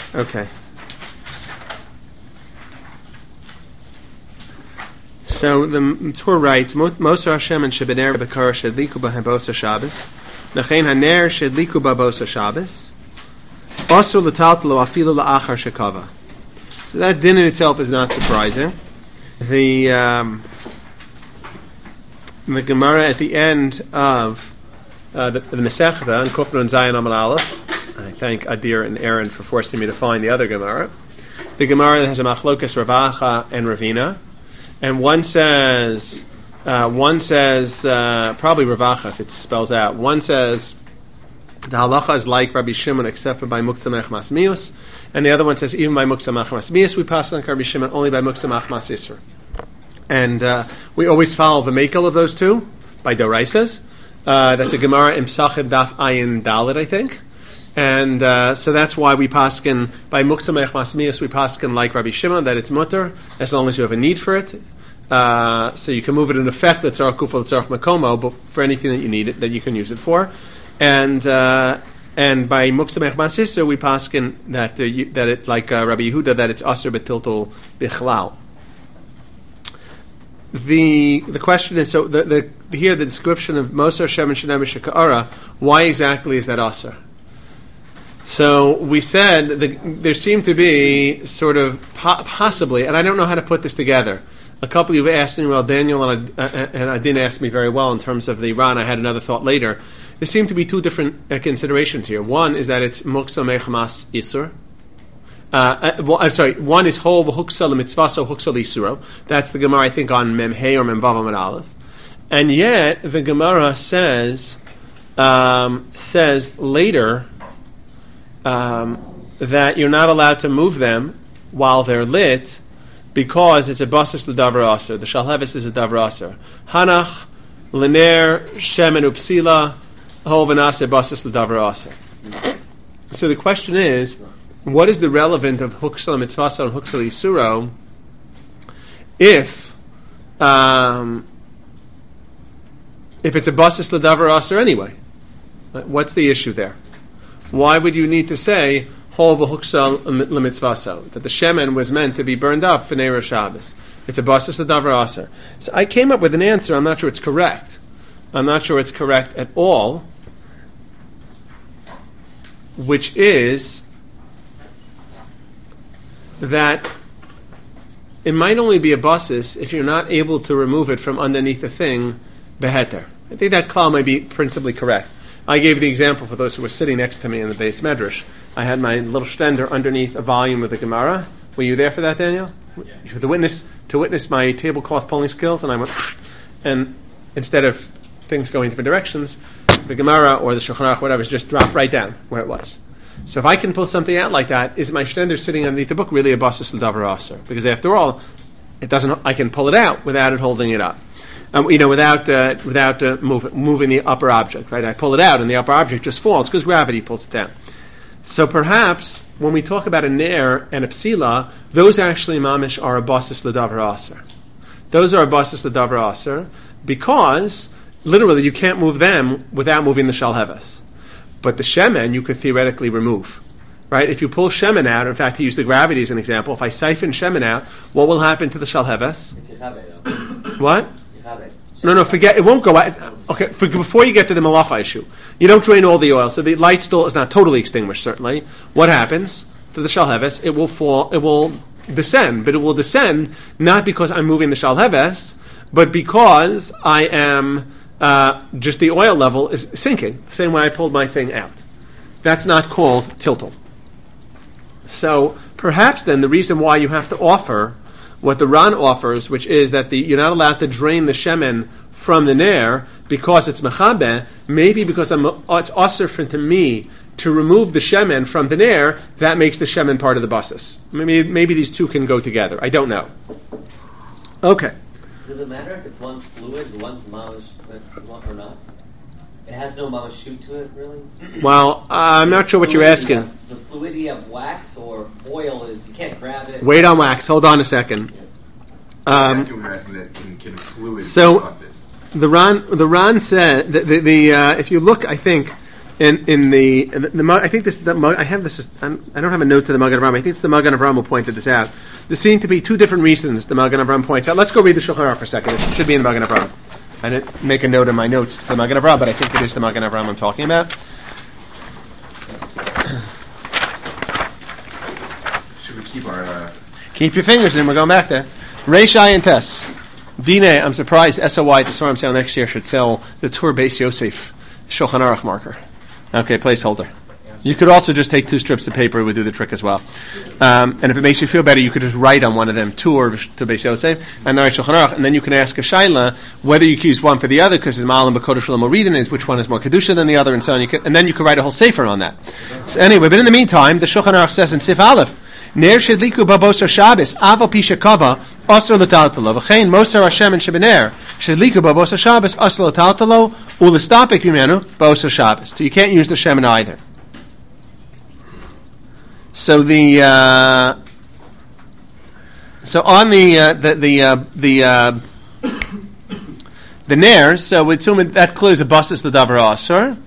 Okay. So the Torah writes, Moser Hashem and Shebener Bekar Shedliku B'Habosa Shabbos, Nechein Haner Shedliku B'Habosa Shabbos, Osur L'Taltalo Afilu L'Achar Shekava. So that din in itself is not surprising. The Gemara at the end of the Masechta and Kufra and Zayin Amar Aleph. I thank Adir and Aaron for forcing me to find the other Gemara. The Gemara that has a machlokas Ravacha and Ravina, and one says probably Ravacha if it spells out. One says the halacha is like Rabbi Shimon except for by Muktzah Mechmas Mius, and the other one says even by Muktzah Mechmas Mius we pass like Rabbi Shimon only by Muktzah Mechmas Isser. And we always follow the makel of those two by Doraisas. That's a Gemara in Psachim Daf Ayin Dalet, I think. And so that's why we paskin by Muktzah Mechmas Mius we paskin like Rabbi Shimon that it's mutter as long as you have a need for it. So you can move it in effect l'tzarach kufa l'tzarach makomo, but for anything that you need it that you can use it for. And by Muktzah Mechmas Isser we paskin that it like Rabbi Yehuda that it's aser betiltul bichlal. The question is, so here the description of Moser Shem and Shenem Sheka'ara, why exactly is that aser? So we said there seemed to be sort of possibly, and I don't know how to put this together. A couple of you have asked me, well, Daniel and I didn't ask me very well in terms of the Iran. I had another thought later. There seem to be two different considerations here. One is that it's Muktzah Mechmas Isur. I'm sorry. One is Hol v'Huksa l'Mitzvaso Huksa l'Isuro. That's the Gemara, I think, on Mem Hey or Mem Vav Amud Aleph. And yet the Gemara says later that you're not allowed to move them while they're lit because it's a basis l'davar aser. The shalhevis is a davar aser. Hanach l'ner shemen upsila hol v'naseh basis l'davar aser. So the question is, what is the relevant of Huksal Mitzvasa and Huksal Yisuro if it's a basis l'davar aser anyway? What's the issue there? Why would you need to say Hol v'Huksal l'Mitzvasa, that the shemen was meant to be burned up for Neir Shabbos? It's a basis l'davar aser. So I came up with an answer. I'm not sure it's correct. I'm not sure it's correct at all, which is that it might only be a basis if you're not able to remove it from underneath the thing beheter. I think that klal might be principally correct. I gave the example for those who were sitting next to me in the Beis Medrash. I had my little stender underneath a volume of the Gemara. Were you there for that, Daniel? Yeah. To witness my tablecloth pulling skills, and I went, and instead of things going different directions, the Gemara or the Shulchan Aruch, whatever, just dropped right down where it was. So if I can pull something out like that, is my stender sitting underneath the book really a basis l'davar aser? Because after all, it doesn't. I can pull it out without it holding it up. Without moving the upper object. Right? I pull it out, and the upper object just falls because gravity pulls it down. So perhaps when we talk about a ner and a psila, those actually mamish are a basis l'davar aser. Those are a basis l'davar aser because literally you can't move them without moving the shalheves. But the shemen you could theoretically remove, right? If you pull shemen out, in fact, he used the gravity as an example. If I siphon shemen out, what will happen to the shalheves? What? No, forget. It won't go out. Okay, before you get to the malacha issue, you don't drain all the oil, so the light still is not totally extinguished. Certainly, what happens to the shalheves? It will fall. It will descend, but it will descend not because I'm moving the shalheves, but because I am. Just the oil level is sinking, the same way I pulled my thing out. That's not called tiltul. So perhaps then the reason why you have to offer what the Ran offers, which is that you're not allowed to drain the shemen from the ner because it's mechabe, maybe because it's aser to me to remove the shemen from the ner, that makes the shemen part of the basis. Maybe these two can go together. I don't know. Okay. Does it matter if it's one's fluid, one's mamash, or not? It has no mamash shoot to it, really? Well, I'm not sure what you're asking. The fluidity of wax or oil is, you can't grab it. Wait on wax. Hold on a second. That's what we're asking, that can fluid so process. The Ran said, if you look, I think, in the I think this I have this. I don't have a note to the Magen Avraham. I think it's the Magen Avraham who pointed this out. There seem to be two different reasons the Magen Avraham points out. Let's go read the Shulchan Aruch for a second. It should be in the Magen Avraham. I didn't make a note in my notes to the Magen Avraham, but I think it is the Magen Avraham I'm talking about. Should we keep our... Keep your fingers in. We're going back there. Reish Ayin Tes. Dine, I'm surprised SOY at the Svarim sale next year should sell the Tur Beis Yosef Shulchan Aruch marker. Okay, placeholder. You could also just take 2 strips of paper. It would do the trick as well. And if it makes you feel better, you could just write on one of them Tur to Beis Yosef and Nari Shulchan Aruch, and then you can ask a Shaila whether you can use one for the other, because it's Ma'alim B'Kodesh Shalom Moridin is which one is more Kedusha than the other, and so on. And then you can write a whole sefer on that. So anyway, but in the meantime, the Shulchan Aruch says in Sif Aleph, Ner shedliku babosar Shabbos avo pisha kava asur l'taltalo v'chein mosar Hashem and shebener shedliku babosar Shabbos asur l'taltalo ulistapik v'menu babosar Shabbos. So you can't use the shemen either. So so on the ner, so we assume that clears a basis the davar asur,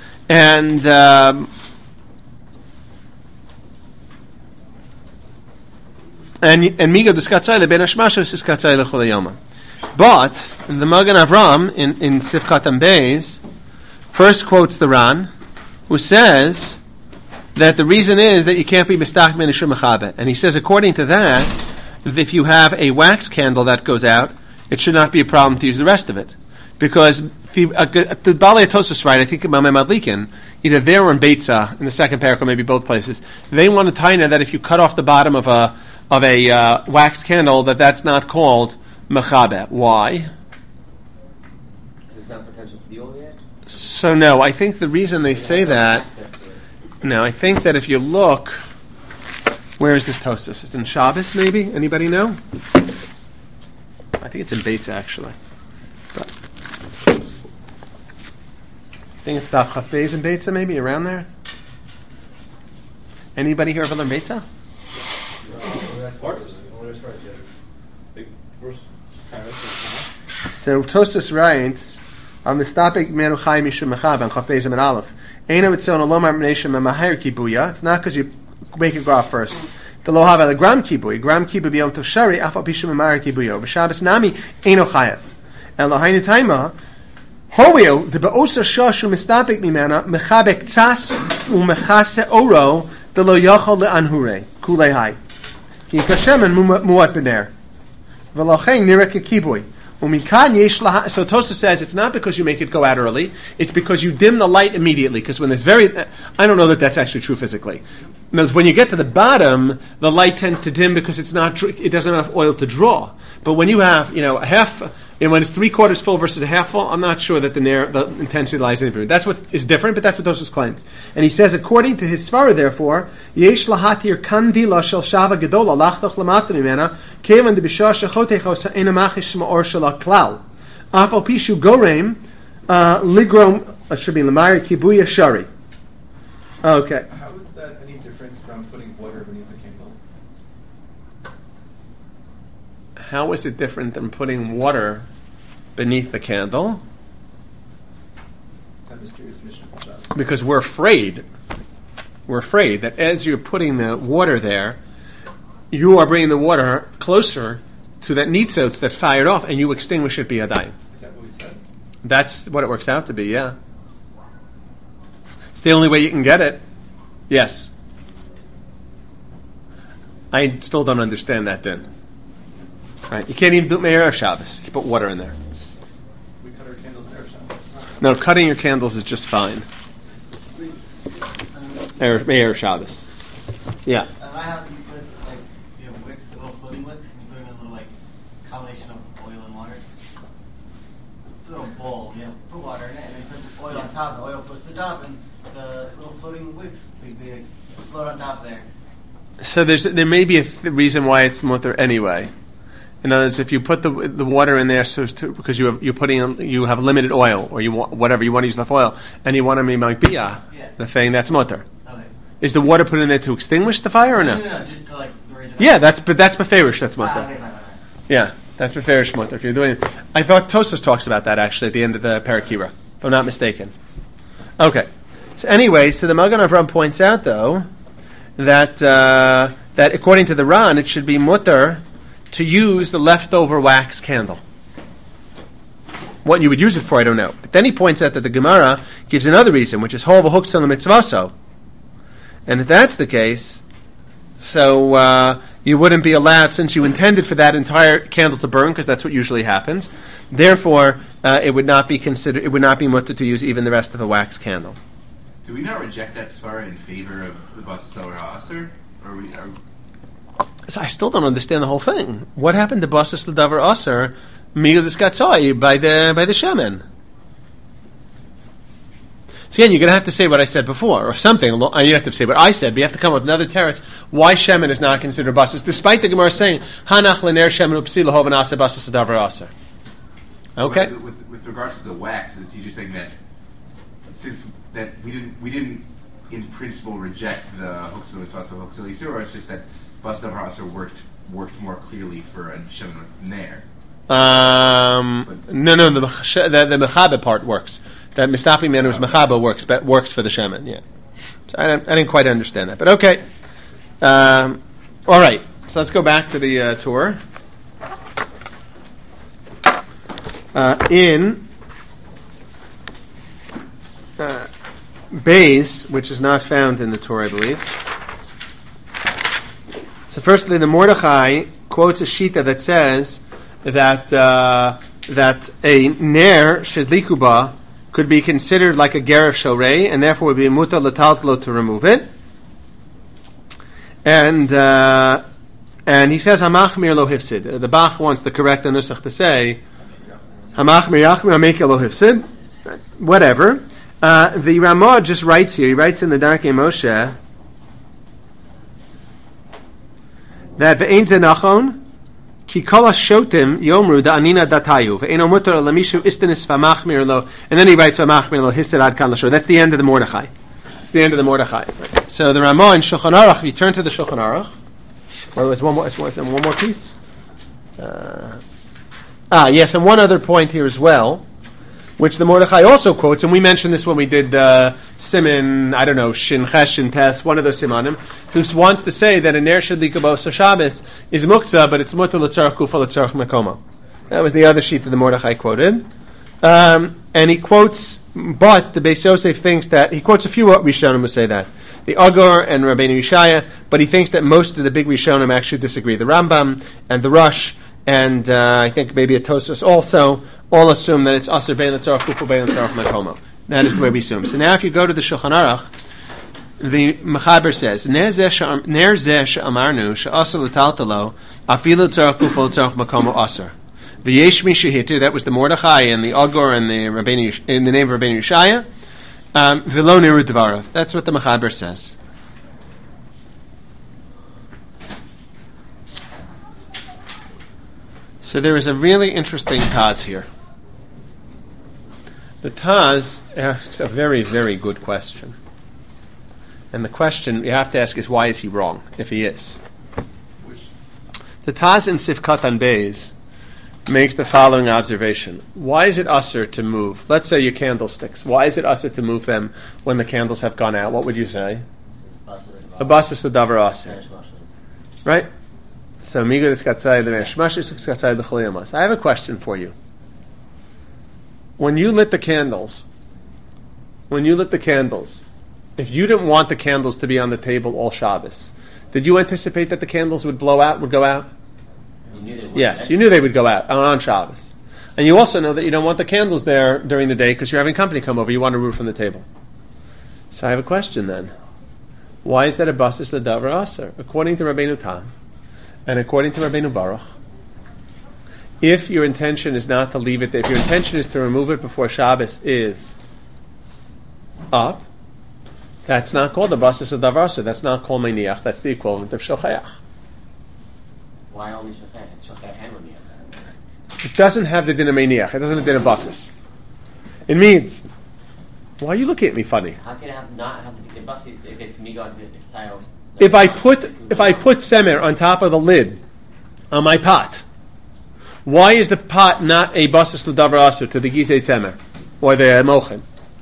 and miga d'skatzai lebein hashmashos is skatzai lechol hayoma. But the Magen Avraham in Sifkat Beis first quotes the Ran, who says that the reason is that you can't be mistach min ishur mechabe, and he says according to that, if you have a wax candle that goes out, it should not be a problem to use the rest of it, because the Balei Tosfos, right? I think Mamei Madlikin, either there or in Beitza in the second paragraph, maybe both places, they want to taina that if you cut off the bottom of a wax candle, that's not called mechabe. Why? It's not potential fuel yet. So no, I think the reason they say that. No, I think that if you look, where is this Tosfos? It's in Shabbos, maybe. Anybody know? I think it's in Beitza actually. But I think it's Daf Chaf Beis in Beitza, maybe around there. Anybody here ever learn Beitza? So Tosfos writes, "Amistapik menu chai mishum mechab and Chaf Beis and Aleph. Eino itzon alomar mneshim memahir kibuya. It's not because you make it go off first. The lo have a gram kibuy biyom tov shari afal pishum memahir kibuya. B'Shabbos nami eino chayav. And lahainu taima hoil the beosa shashu mistapik mimena mechabek tzas umechase oro the lo yachol leanhure kulei hai. Ki kashemen muat bener. V'lachein nirek kibuy. So Tosfos says it's not because you make it go out early, it's because you dim the light immediately, because when there's I don't know that that's actually true physically. In other words, when you get to the bottom, the light tends to dim because it doesn't have enough oil to draw. But when you have, a half, and when it's 3/4 full versus a half full, I'm not sure that the intensity lies in it. That's what is different, but that's what Tosfos claims. And he says, according to his svara, therefore, yesh lahatir kandila shel shava gedola lachtoch lamata mimena kevan debisha shechotechos ha'enamachish ma'or shela klal afal pishu gorem ligrom should be lemar kibuya shari. Okay. How is that any different from putting water beneath the candle? How is it different than putting water beneath the candle? That mysterious mission from Shabbos. Because we're afraid that as you're putting the water there, you are bringing the water closer to that nitzotz that fired off, and you extinguish it biyadayim. Is that what we said? That's what it works out to be, yeah. It's the only way you can get it. Yes. I still don't understand that then. Right? You can't even do it Me'erev Shabbos. You put water in there. We cut our candles in Erev Shabbos. No, cutting your candles is just fine. Me'erev Shabbos. Yeah. At my house, we put wicks, the little floating wicks, and you put them in a little combination of oil and water. It's a little bowl, put water in it, and then put the oil on top. The oil floats to the top, and the little floating wicks they float on top there. So there may be a reason why it's mutter anyway. In other words, if you put the water in there because you have limited oil, or you want whatever you want to use the oil, and you want to make the thing, that's mutter. Okay. Is the water put in there to extinguish the fire or no? No, just to raise it up. Yeah, that's beferish. That's mutter. Okay, fine. Yeah, that's beferish mutter. If you're doing, I thought Tosfos talks about that actually at the end of the Parakira, if I'm not mistaken. Okay, So anyway, so the Magen Avram points out, though, that according to the Ran, it should be mutter to use the leftover wax candle. What you would use it for, I don't know. But then he points out that the Gemara gives another reason, which is hol v'huksel l'mitzvaso. And if that's the case, so you wouldn't be allowed, since you intended for that entire candle to burn, because that's what usually happens. Therefore, it would not be considered. It would not be mutter to use even the rest of a wax candle. Do we not reject that svara in favor of the Basas Davar Aser? Or we? So I still don't understand the whole thing. What happened to Basas Davar Aser Milas Gatzai by the Shemen? So again, you're going to have to say what I said before, or something. You have to say what I said, but you have to come up with another teretz why Shemen is not considered Basas, despite the Gemara saying Hanach Lener Shemen Upsi Lahov and Asa Basas Davar Aser. Okay. With regards to the wax, is he just saying that since that we didn't in principle reject the Huksel Mitzvah Huksel Yisur, or it's just that Basas Davar Aser worked more clearly for a Shemen with Ner? No, the Mechabe part works. That Mistapi man who's Mechabe works for the Shemen, yeah. So I didn't quite understand that, but okay. All right, so let's go back to the Torah. In Beis, which is not found in the Torah, I believe. So firstly, the Mordechai quotes a shita that says that a ner shedlikuba could be considered like a ger of shorei, and therefore would be muta lataltlo to remove it. And he says hamachmir lo hifsid. The Bach wants the correct nusach to say hamachmir yachmir amekel lo hifsid. Whatever. The Ramah just writes here. He writes in the Darkei Moshe that ve'ein ze nachon ki kol hashotim yomru da'anina datayu ve'eno mutar lamishu istanis v'machmir lo, and then he writes v'machmir lo hised ad kan l'shor. That's the end of the Mordechai. It's the end of the Mordechai. So the Ramah in Shulchan Aruch, if you turn to the Shulchan Aruch, well, there's one more piece. Yes, and one other point here as well, which the Mordechai also quotes, and we mentioned this when we did Siman, I don't know, Shin Ches, Shin Tes, one of those Simanim, who wants to say that a Ner Shadlikabos Shabbos is Muktzah, but it's Mutter L'tzarech Kufa L'tzarech Mekomo. That was the other sheet that the Mordechai quoted. And he quotes, but the Beis Yosef thinks that, he quotes a few Rishonim who say that. The Agur and Rabbeinu Yishaya, but he thinks that most of the big Rishonim actually disagree. The Rambam and the Rush, and I think maybe a Tosfos also, all assume that it's Aser Bein L'tzarech Kufa Bein L'tzarech Mekomo. That is the way we assume. So now if you go to the Shulchan Aruch, the Mechaber says, Ner zeh she'amarnu she'aser l'taltalo afilu l'tzarech kufa l'tzarech makomo aser. V'yesh mi shehitir, that was the Mordechai and the Agur and the Rabbeinu, in the name of Rabbeinu Yishaya. V'lo niru dvarav. That's what the Mechaber says. So there is a really interesting Taz here. The Taz asks a very, very good question. And the question you have to ask is, why is he wrong, if he is? The Taz in Sif Katan Beis makes the following observation. Why is it usher to move? Let's say your candlesticks. Why is it usher to move them when the candles have gone out? What would you say? A basas davar usher. Right? So, I have a question for you. When you lit the candles, if you didn't want the candles to be on the table all Shabbos, did you anticipate that the candles would go out? You knew they would. Yes, you knew they would go out on Shabbos. And you also know that you don't want the candles there during the day because you're having company come over. You want to remove from the table. So I have a question then. Why is that a basis l'davar aser? According to Rabbeinu Tam, and according to Rabbeinu Baruch, if your intention is not to leave it there, if your intention is to remove it before Shabbos is up, that's not called the basis of davar aser. That's not called meiniach. That's the equivalent of shochayach. Why only shochayach? It's shochayach and meiniach. It doesn't have the din of meiniach. It doesn't have the din of basis. It means, why are you looking at me funny? How can it not have the din of basis if it's migot? If I put semer on top of the lid on my pot, why is the pot not a basis l'davar aser to the gizei semer or the mochen?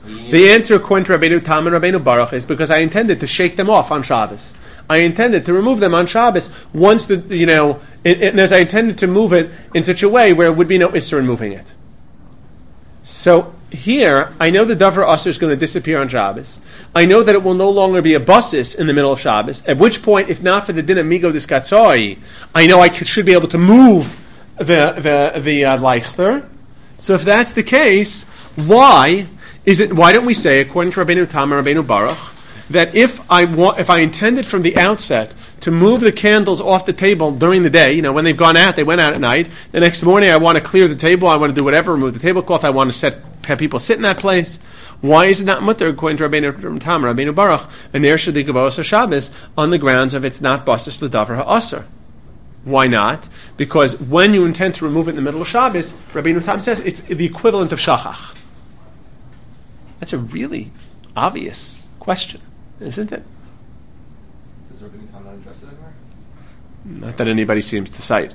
The answer, according to Rabbeinu Tam and Rabbeinu Baruch, is because I intended to shake them off on Shabbos. I intended to remove them on Shabbos once and as I intended to move it in such a way where it would be no issur in moving it. So here, I know the davar asur is going to disappear on Shabbos. I know that it will no longer be a basis in the middle of Shabbos, at which point, if not for the din of migo diskatzoi, I know I should be able to move the leichter. So if that's the case, why don't we say, according to Rabbeinu Tam and Rabbeinu Baruch, that if I intended from the outset to move the candles off the table during the day, when they've gone out, they went out at night, the next morning I want to clear the table, I want to do whatever, remove the tablecloth, I want to have people sit in that place, why is it not mutter, according to Rabbeinu Tam, Rabbeinu Baruch, and Ner Shadik Avos Shabbos, on the grounds of it's not basis l'davar ha'asur? Why not? Because when you intend to remove it in the middle of Shabbos, Rabbeinu Tam says it's the equivalent of shachach. That's a really obvious question, isn't it? Does Rabbeinu Tam not address it anywhere? Not that anybody seems to cite.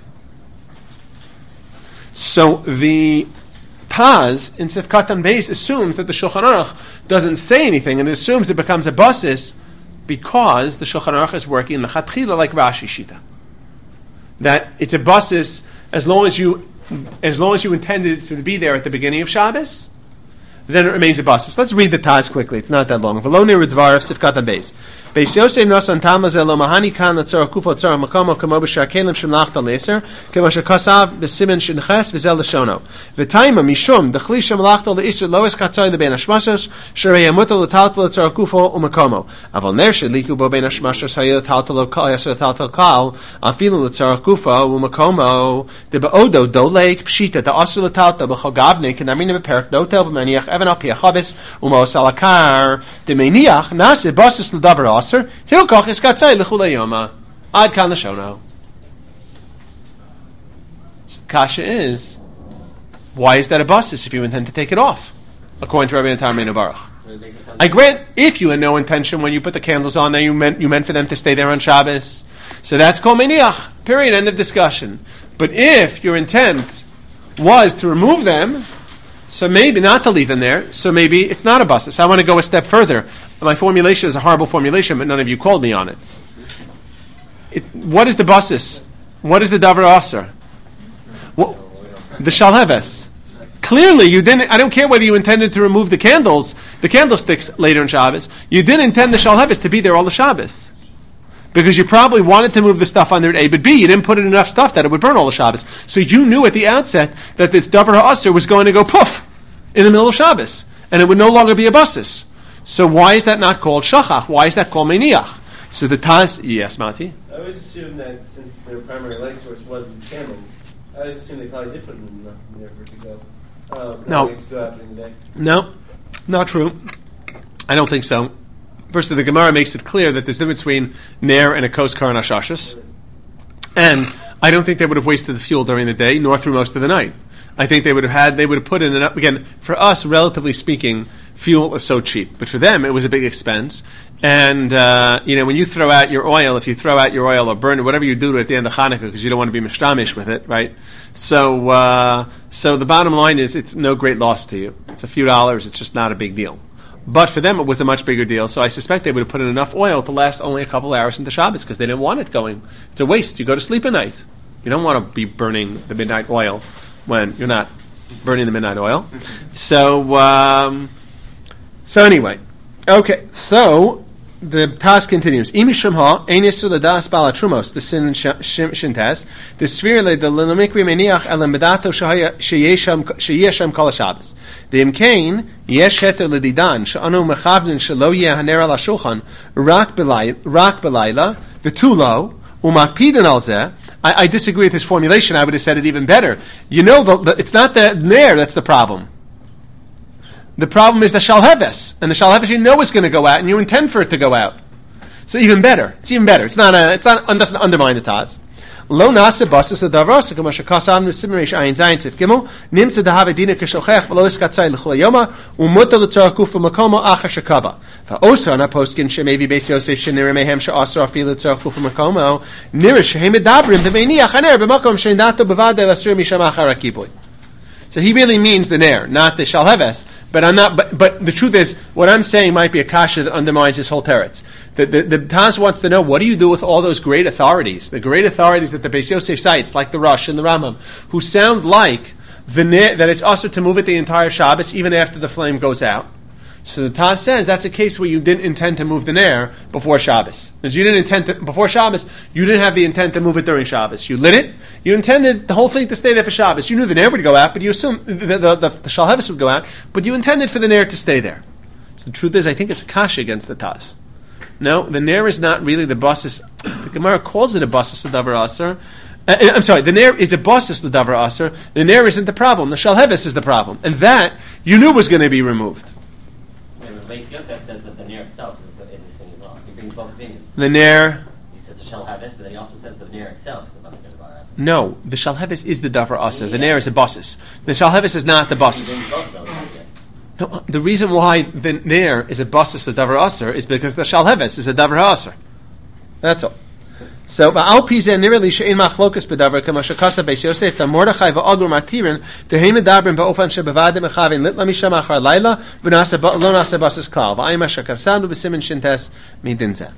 So the Taz in Sifkat Beis assumes that the Shulchan Aruch doesn't say anything, and it assumes it becomes a basis because the Shulchan Aruch is working l'chatchila like Rashi Shita. That it's a basis as long as you intended it to be there at the beginning of Shabbos, then it remains a basis. Let's read the Taz quickly. It's not that long. V'lo nir dvar of Sifkat Beis. Beis Yosef nosan tam lazel lo mahani kan latzor kufo tzor makomo kamo b'shar kelim shemlach tal leser kemo shekasav b'simen shinches v'zel l'shono v'taima mishum d'chli shemlach tal leisur lois katzoi l'bein hashmashos sherei yamuto l'taltal tzor kufo u'makomo aval ner sheliku bo bein hashmashos hayel l'taltal lo kal yasur l'taltal kal afilu l'tzor kufo u'makomo de'ba'odo doleik pshita da'asur l'taltal b'chogavne kenamina b'perak notel b'maniach evan al piachabis u'mos alakar de'meniach nase basis l'davar Hilkoch is katzai l'chulei yoma. Ad kan l'shono. Kasha is, why is that a basis if you intend to take it off? According to Rabbeinu Tam and Baruch. I grant, if you had no intention when you put the candles on there, you meant for them to stay there on Shabbos. So that's kol meniach. Period. End of discussion. But if your intent was to remove them, so maybe not to leave them there, so maybe it's not a basis. I want to go a step further. My formulation is a horrible formulation, but none of you called me on it. What is the basis? What is the davar asur? The shalheves. Clearly, you didn't. I don't care whether you intended to remove the candlesticks later in Shabbos. You didn't intend the shalheves to be there all the Shabbos, because you probably wanted to move the stuff under A, but B, you didn't put in enough stuff that it would burn all the Shabbos. So you knew at the outset that this davar ha'asur was going to go poof in the middle of Shabbos, and it would no longer be a basis. So why is that not called shachach? Why is that called meniach? So the Taz, yes, Mati? I always assumed that since their primary light source was these candles, I always assumed they probably did put enough in there for it to go. No. To go out during the day. No, not true. I don't think so. First, the Gemara makes it clear that there's a difference between ner and a kos kar and ashashas. And I don't think they would have wasted the fuel during the day, nor through most of the night. I think they would have put in enough. Again, for us, relatively speaking, fuel is so cheap, but for them, it was a big expense. And when you throw out your oil, if you throw out your oil or burn it, whatever you do to it at the end of Hanukkah, because you don't want to be mishtamish with it, right? So the bottom line is, it's no great loss to you. It's a few dollars. It's just not a big deal. But for them, it was a much bigger deal. So I suspect they would have put in enough oil to last only a couple hours into Shabbos because they didn't want it going. It's a waste. You go to sleep at night. You don't want to be burning the midnight oil when you're not burning the midnight oil. So anyway, okay. So the Taz continues. Imi shemha einisu ledas balatrumos the sin shintas the sphere le the lenomikri meniach elam bedato sheyeshem kol Shabbos the imkain yesh heter ledidan she'anu mechavnin shelo yeh haner al hashulchan rak belayla v'tulo umakpidin al zeh. I disagree with his formulation. I would have said it even better. It's not the ner that's the problem. The problem is the shalheves, and the shalheves you know is going to go out, and you intend for it to go out. So even better. It's even better. It doesn't undermine the Taz. Lo nase basis the davros kama shekasam nusimerish ayin zayin tzif gimel nimsa dahave dina keshochech v'lo iskatzai l'chol yoma umuta l'tzar kufa makomo acha shekaba va'osa na postkin shemevi beis Yosef shenir mehem she'asra afi l'tzar kufa makomo nirish shehem edabrim b'meiniach haner b'makom she'indato b'vadei l'asur misham achar hakiboy. So he really means the ner, not the shalheves. But I'm not. But the truth is, what I'm saying might be a kasha that undermines his whole teretz. The Taz wants to know, what do you do with all those great authorities, the great authorities that the Beis Yosef cites, like the Rosh and the Rambam, who sound like the ner, that it's also to move it the entire Shabbos even after the flame goes out. So the Taz says that's a case where you didn't intend to move the ner before Shabbos. Because you didn't intend to, before Shabbos, you didn't have the intent to move it during Shabbos. You lit it, you intended the whole thing to stay there for Shabbos. You knew the ner would go out, but you assumed the shalheves would go out, but you intended for the ner to stay there. So the truth is, I think it's a kasha against the Taz. No, the ner is not really the basis. The Gemara calls it a basis l'davar aser. I'm sorry, the ner is a basis l'davar aser. The ner isn't the problem. The shalheves is the problem. And that, you knew was going to be removed. Beis Yosef says that the ner itself is this thing as well. He brings both opinions. The ner. He says the shalheves, but then he also says the ner itself is the basis of the davar aser. No, the shalheves is the davar aser. The ner is a basis. The shalheves is not the He basis. brings both of those. Yes. No, the reason why the ner is a basis of davar aser is because the shalheves is a davar aser. That's all. So, ba'al pizeh nirali she'in machlokas b'davar kama shekasa Beis Yosef da Mordechai va'agur matirin tehem medabrim ba'ofan shebevadim echavin lit lamisha machar laila v'nasa lo nasa basis klal v'ayim ashakarsanu b'simin shintes midinzeh.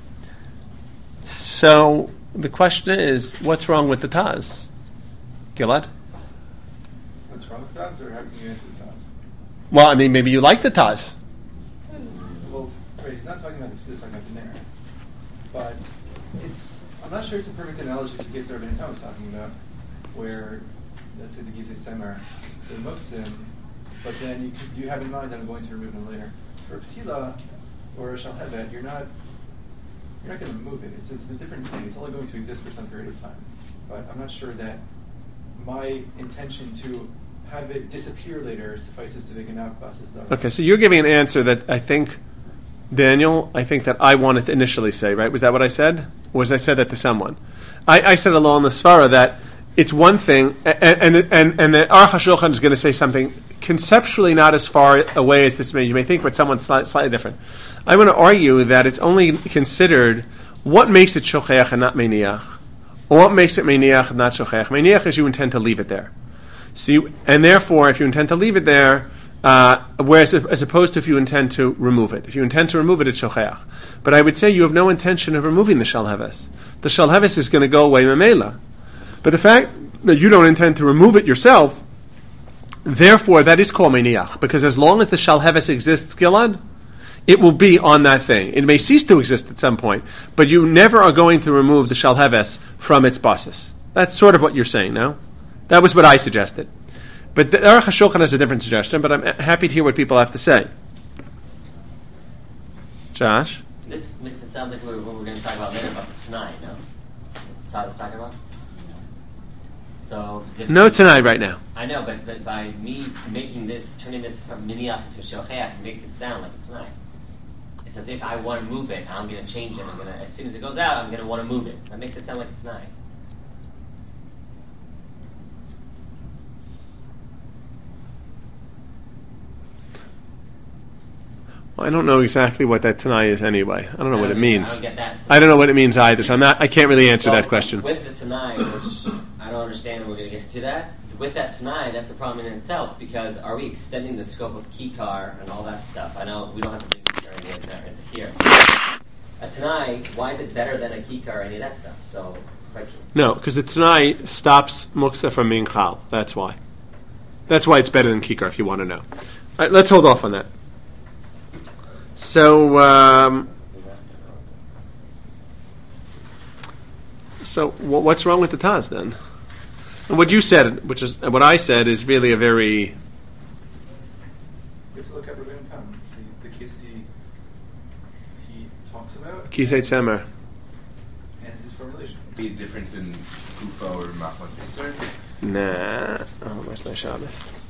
So the question is, what's wrong with the Taz? Gilad? What's wrong with Taz, or how can you answer the Taz? Well, I mean, maybe you like the Taz. Well, wait, he's not talking about this, talking about the ner. But I'm not sure it's a perfect analogy to the case that Rabbeinu Tam was talking about, where, let's say the Gizeh Semer, the Muktzim, but then you have in mind that I'm going to remove them later. For a Petila or a Shalhevet, you're not going to move it. It's a different thing. It's only going to exist for some period of time. But I'm not sure that my intention to have it disappear later suffices to make an outclass. Okay, so you're giving an answer that I think, Daniel, that I wanted to initially say, right? Was that what I said? Or was I said that to someone? I said along the Svara that it's one thing, and the Aruch HaShulchan is going to say something conceptually not as far away as this may. You may think, but someone slightly different. I'm going to argue that it's only considered what makes it shocheach and not meniach, or what makes it meniach and not shocheach. Meniach is you intend to leave it there. And therefore, if you intend to leave it there, whereas as opposed to if you intend to remove it. If you intend to remove it, it's shocheach. But I would say you have no intention of removing the shalheves. The shalheves is going to go away memela. But the fact that you don't intend to remove it yourself, therefore that is called meniach. Because as long as the shalheves exists, Gilad, it will be on that thing. It may cease to exist at some point, but you never are going to remove the shalheves from its basis. That's sort of what you're saying, no? That was what I suggested. But the Aruch HaShulchan has a different suggestion, but I'm happy to hear what people have to say. Josh? This makes it sound like what we're going to talk about later about the Tanai, no? What Taz is talking about? So no Tanai right now. I know, but by me turning this from miniach to shocheach, it makes it sound like a Tanai. It's as if I want to move it, I'm going to change it, as soon as it goes out, I'm going to want to move it. That makes it sound like a Tanai. Well, I don't know exactly what that Tanai is anyway. I don't know what it means. I don't get that. I don't know what it means either, so I can't really answer that question. With the Tanai, which I don't understand, and we're going to get to that. With that Tanai, that's a problem in itself, because are we extending the scope of Kikar and all that stuff? I know we don't have to bring Kikar into here. A Tanai, why is it better than a Kikar or any of that stuff? So, no, because the Tanai stops Muksa from being Chal. That's why. That's why it's better than Kikar, if you want to know. All right, let's hold off on that. So what's wrong with the Taz then? And what you said, which is what I said, is really a very. You have to look at Rabbeinu Tam. See the case he talks about. Kisei Tzemer. And his formulation. Be a difference in Kufa or Machmas Yisrael? Nah. Oh, where's my Shabbos?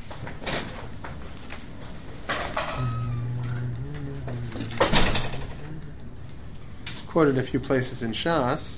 Quoted a few places in Shas.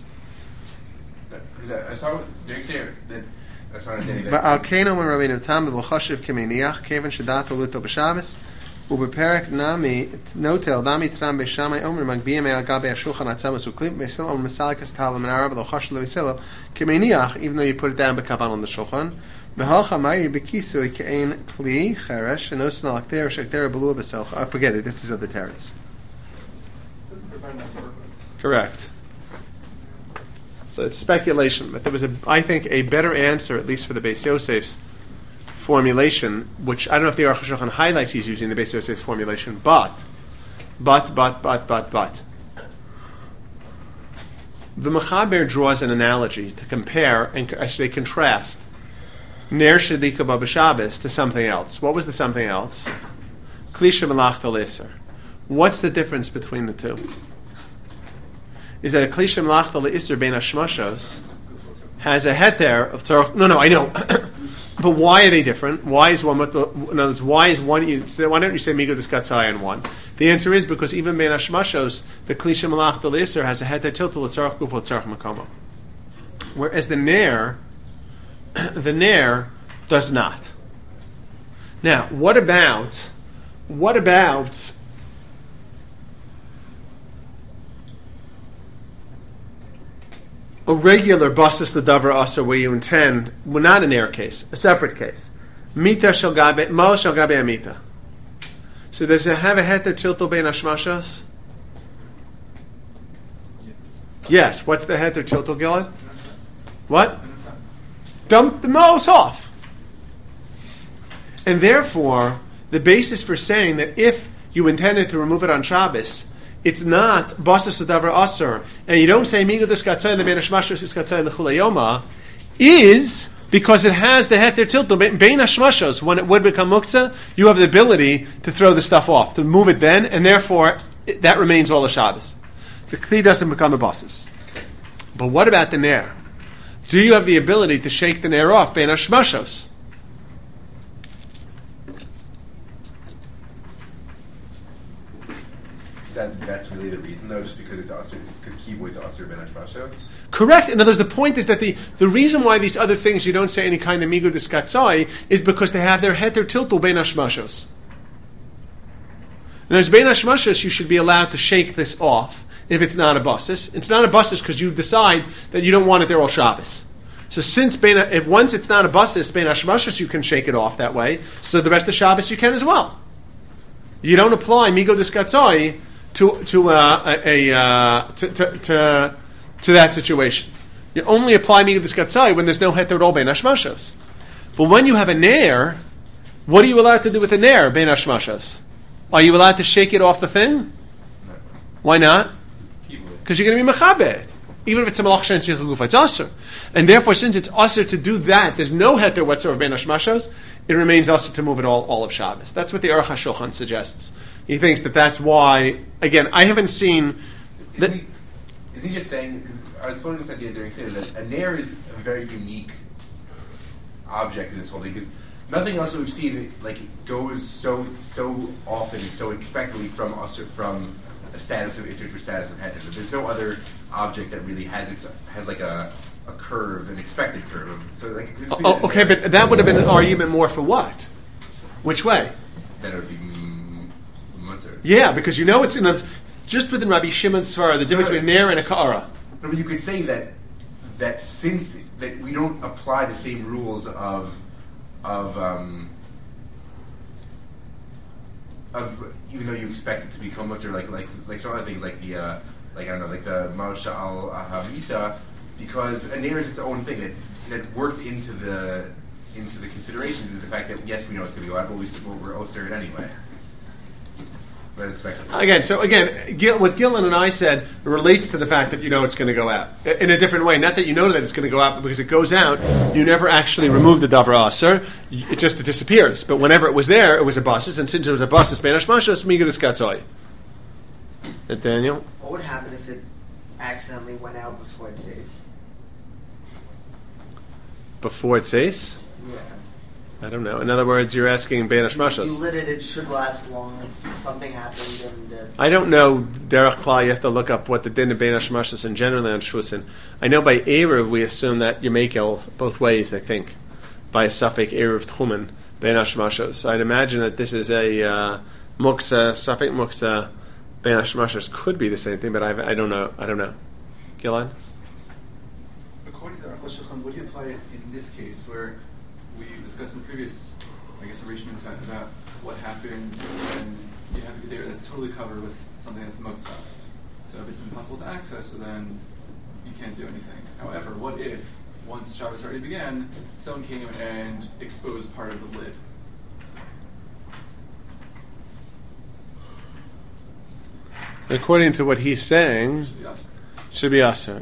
I saw Derek say that that's not a day that. Al Keno when Rabbeinu Tam v'Choshev Kemeniach Kevin Shadat Luto b'Shabbos u'beperek Nami Notel Nami Tram b'Shamay Omer Magbiyim Al Gabe Ashulchan Atzamas Uklim Beisil Omer Masalikas Talam and Arab v'Choshev Levisilo Kemeniach, even though you put it down b'Kavan on the Shulchan Forget it, this is other teretz. Doesn't provide enough to work with. Correct. So it's speculation, but there was, I think, a better answer, at least for the Beis Yosef's formulation, which I don't know if the Aruch HaShulchan highlights he's using the Beis Yosef's formulation, but. The Mechaber draws an analogy to compare and actually contrast Ner Shadika B'Shabbos to something else. What was the something else? Klisha Melachta L'Isser. What's the difference between the two? Is that a Klisha Melachta L'Isser Bein HaShmashos has a heter of tzarach. No, I know. But why are they different? Why is one? In other words, why is one? Why don't you say migo d'skatzai in one? The answer is because even bein hashmashos, the klisha malach d'liser has a heter tiltul l'tzarach gufo l'tzarach makamo, whereas the ner does not. Now, what about a regular basis the davar asa where you intend, well, not an air case, a separate case. Mita shel gabe, mo shel gabe amita. So does it have a heter tiltul bein hashmashos? Yes. What's the heter tiltul, Gilad? What? Dump the mos off. And therefore, the basis for saying that if you intended to remove it on Shabbos, it's not basas davar aser, and you don't say migu d'skatzai lebein hashmashos d'skatzai lechulayoma, is because it has the heter tiltul bein hashmashos. When it would become muktzah, you have the ability to throw the stuff off, to move it then, and therefore that remains all the Shabbos. The kli doesn't become a basas. But what about the ner? Do you have the ability to shake the ner off bein hashmashos? That's really the reason, though, just because it's usher, because kibbutz is usher ben hashmashos. Correct. In other words, the point is that the reason why these other things you don't say any kind of migu d'skatzai is because they have their heter tiltul bein hashmashos. And as bein hashmashos, you should be allowed to shake this off if it's not a basis. It's not a basis because you decide that you don't want it there all Shabbos. So since once it's not a basis, bein hashmashos, you can shake it off that way. So the rest of Shabbos you can as well. You don't apply migu d'skatzai to that situation. You only apply migu d'skatzai when there's no heter at all bein hashmashos. But when you have a ner, what are you allowed to do with a ner bein hashmashos? Are you allowed to shake it off the thing? Why not? Because you're going to be mechabed. Even if it's a malach she'en tzricha gufa, it's aser. And therefore, since it's aser to do that, there's no heter whatsoever bein hashmashos, it remains aser to move it all of Shabbos. That's what the Aruch HaShulchan suggests. He thinks that that's why, again, I haven't seen... Isn't he just saying, because I was putting this idea very clear, that a ner is a very unique object in this whole thing, because nothing else that we've seen goes so often, so expectedly from a status of Isser to a status of Heter. There's no other object that really has a curve, an expected curve. So okay, but that would have been an argument more for what? Which way? That it would be mutter. Yeah, because it's just within Rabbi Shimon's svara, the difference between ner and a ka'ara. No, but you could say that since that we don't apply the same rules of even though you expect it to become mutter, like some other things, like the I don't know, like the Mausha al Hamita, because a ner is its own thing that worked into the considerations is the fact that yes, we know it's going to go out, but we're osir it anyway. But it's speculative. What Gillen and I said relates to the fact that you know it's going to go out in a different way. Not that you know that it's going to go out, but because it goes out, you never actually remove the davar aser. It just disappears. But whenever it was there, it was a basis, and since it was a basis, bein hashmashos miga d'skatzai. Daniel, what would happen if it accidentally went out before it says? Before it says? Yeah. I don't know. In other words, you're asking bein hashmashos. You lit it should last long. Something happened, and I don't know derech klal. You have to look up what the din of bein hashmashos and generally on shvusin. I know by eruv we assume that you make el both ways. I think by a suffix eruv tchumen bein hashmashos. So I'd imagine that this is a muksa suffix muksa bein hashmashos could be the same thing, but I don't know. Gilad? According to Aruch HaShulchan, would you apply it in this case where we discussed in previous, arrangements about what happens when you have a Gedera that's totally covered with something that's moktzah. So if it's impossible to access, so then you can't do anything. However, what if, once Shabbos already began, someone came and exposed part of the lid? According to what he's saying, should be asr.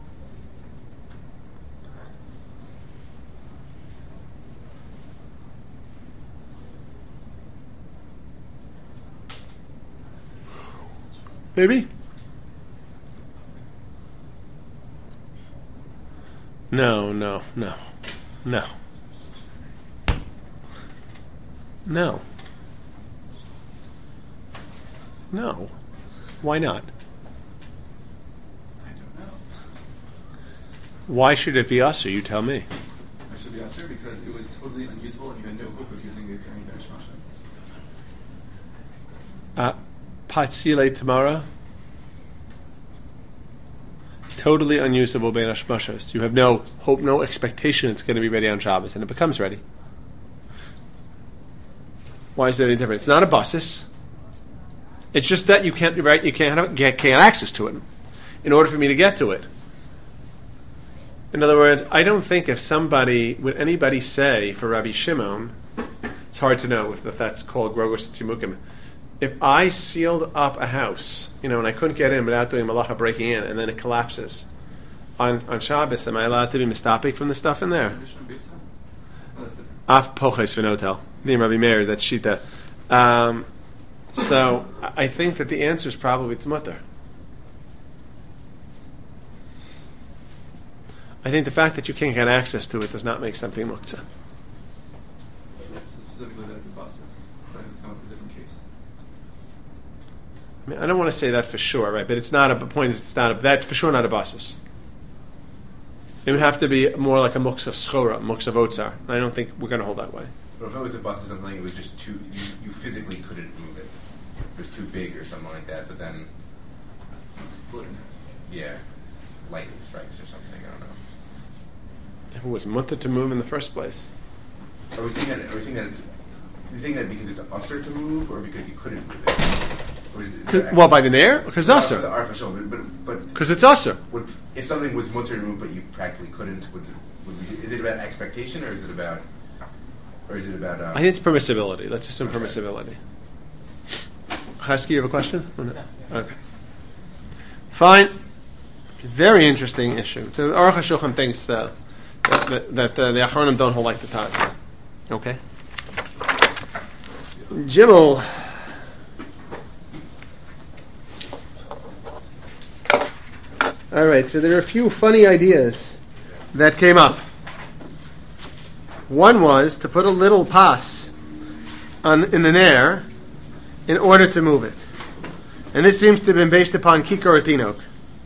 Maybe? No. No. Why not? I don't know. Why should it be asr? You tell me. It should be asr because it was totally unusable and you had no hope of using it during Beresh Masha. Patzile Tamara. Totally unusable bein hashmashos. You have no hope, no expectation it's going to be ready on Shabbos, and it becomes ready. Why is there any difference? It's not a basis. It's just that you can't can't access to it in order for me to get to it. In other words, I don't think would anybody say for Rabbi Shimon, it's hard to know if that's called Grogos Tzimukim. If I sealed up a house, and I couldn't get in without doing malacha breaking in, and then it collapses on Shabbos, am I allowed to be mistapik from the stuff in there? Af poches v'notel. Name Rabbi Meir, that's shita. So I think that the answer is probably it's mutter. I think the fact that you can't get access to it does not make something muktzah. So specifically that it's a basis. That has come up with a different case. I don't want to say that for sure, right? But it's not a point. That's for sure not a basis. It would have to be more like a muktzah of schora, muktzah of otzar. I don't think we're going to hold that way. But if it was a basis of something, it was just too. You physically couldn't move it. It was too big or something like that. But then, lightning strikes or something. I don't know. If it was mutter to move in the first place. Are we saying that you're saying that because it's usher to move, or because you couldn't move it? Well, by the nair, because usher. But because it's usher. If something was mutter to move, but you practically couldn't, is it about expectation, or is it about? I think it's permissibility. Let's assume permissibility. Chasky, you have a question? No? Okay. Fine. Very interesting issue. The Aruch HaShulchan thinks that the Achronim don't hold like the Taz. Okay. Gimel. All right. So there are a few funny ideas that came up. One was to put a little pas in the nair in order to move it. And this seems to have been based upon Kikar Tinok.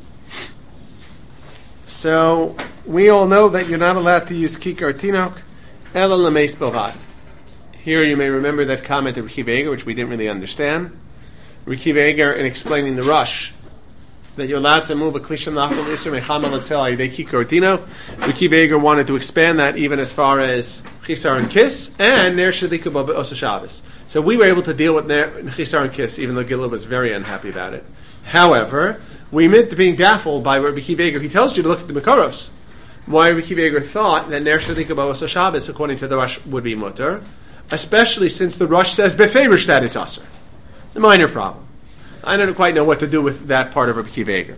So we all know that you're not allowed to use Kikar Tinok, Ela Lameis Bilvad. Here you may remember that comment of Rekiv Eger, which we didn't really understand. Rekiv Eger, in explaining the rush, that you're allowed to move a klisham nachal isur mechama l'tzel ayidei Kikar Tinok. Rekiv Eger wanted to expand that even as far as Chisar and Kiss and Ner Shadiku Osa Shabbos. So we were able to deal with Chisar and Kiss, even though Gilad was very unhappy about it. However, we admit to being baffled by Rabbi Kiv Eger. He tells you to look at the Mekaros. Why Rabbi Kiv Eger thought that Ner Shadiku Osa Shabbos, according to the Rush, would be mutter, especially since the Rush says beferish that it's usher. It's a minor problem. I don't quite know what to do with that part of Rabbi Kiv Eger.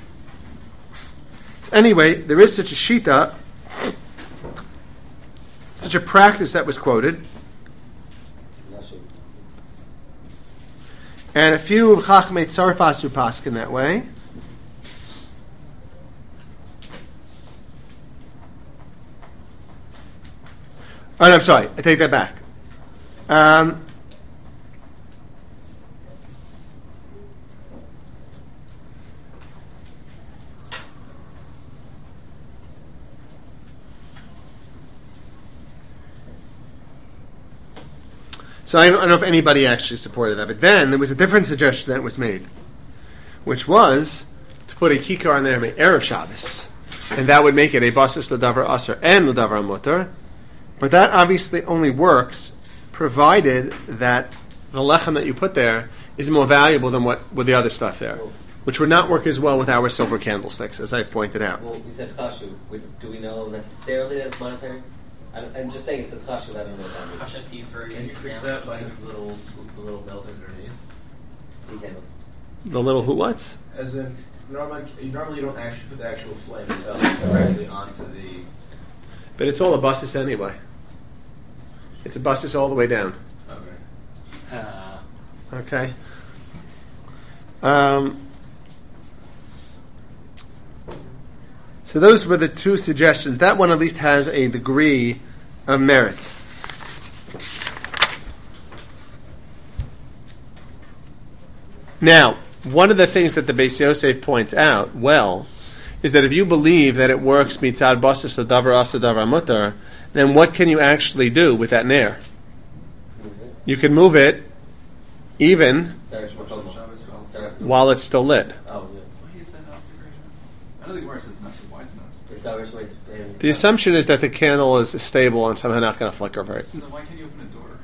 So anyway, there is such a shita, such a practice that was quoted, and a few of Chachmei Tzarfas who paskin that way. Oh, no, I'm sorry. I take that back. So I don't know if anybody actually supported that. But then there was a different suggestion that was made, which was to put a kikar on there Erev Shabbos. And that would make it a basis l'davar aser and l'davar mutter. But that obviously only works provided that the lechem that you put there is more valuable than what with the other stuff there, which would not work as well with our silver candlesticks, as I've pointed out. Well, we said chashuv. Do we know necessarily that it's monetary? I'm just saying it says chashuv. I don't know what that means. Hashatif for Can you fix that by the little belt underneath? Tea candles. The little who what's? As in, normally you don't actually put the actual flame itself directly onto the. But it's all a buses anyway. It's a buses all the way down. Okay. Okay. So those were the two suggestions. That one at least has a degree of merit. Now, one of the things that the Beis Yosef points out, is that if you believe that it works mitzad basis davar asa davar mutar, then what can you actually do with that nair? You can move it even while it's still lit. Oh, yeah. Why is that observation? I don't think Gemara says not. Why is It's davar shmois. The assumption is that the candle is stable and somehow not going to flicker right. So then why can't you open a door?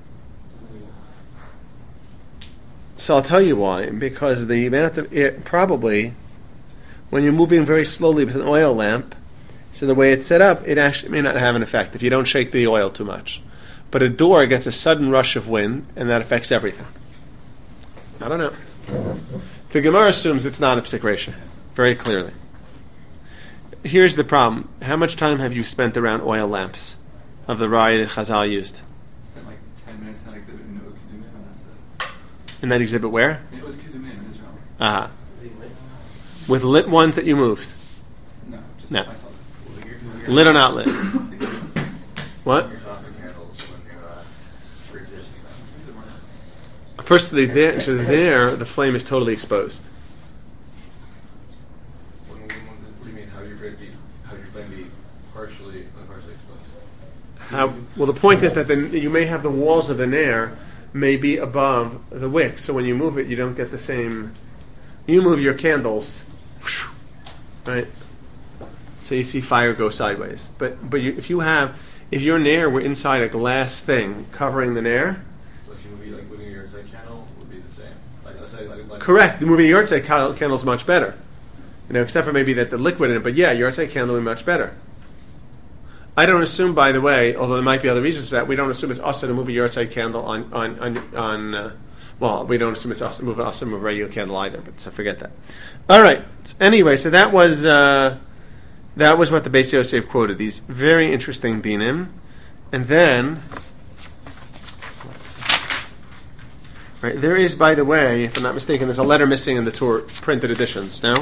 So I'll tell you why. Because the amount of it probably, when you're moving very slowly with an oil lamp, so the way it's set up, it actually may not have an effect if you don't shake the oil too much. But a door gets a sudden rush of wind, and that affects everything. I don't know. The Gemara assumes it's not a psikration, very clearly. Here's the problem. How much time have you spent around oil lamps of the raya that Chazal used? Spent like 10 minutes in that exhibit in Oud Kedumim, and that's it. In that exhibit where? In Oud Kedumim in Israel. Uh-huh. With lit ones that you moved. No, just No. myself. Lit or not lit? What? Firstly, there the flame is totally exposed. What do you mean? How do your flame be partially exposed? Well, the point is that you may have the walls of the nair may be above the wick, so when you move it, you don't get the same. You move your candles, right? So you see fire go sideways. But if your nair were inside a glass thing covering the nair. So if you would be like moving your side candle would be the same. Let's say Correct. The moving your yahrzeit candle is much better. Except for maybe that the liquid in it. But yeah, your yahrzeit candle would be much better. I don't assume, by the way, although there might be other reasons for that, we don't assume it's also to move a yahrzeit candle on well, we don't assume it's also move a regular candle either. But so forget that. All right. Anyway, so that was what the Beis Yosef quoted. These very interesting dinim, and then. Right, there is, by the way, if I'm not mistaken, there's a letter missing in the Torah printed editions. No?